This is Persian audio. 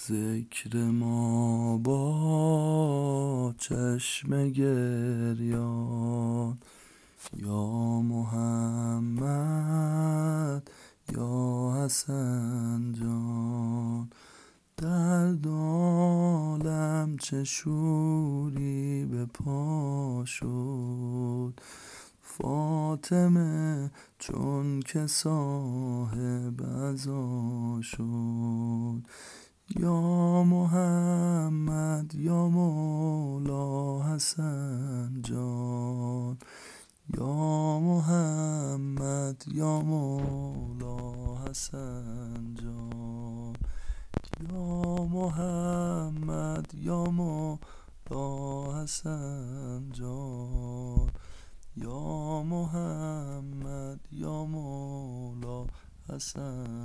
ذکر ما با چشم گریان، یا محمد یا حسن جان. در عالم چه شوری به پا شد، فاطمه چون که صاحب عزا شد. یا محمد یا مولا حسن جان، یا محمد یا مولا حسن جان. یا محمد یا مولا حسن جان، یا محمد یا مولا حسن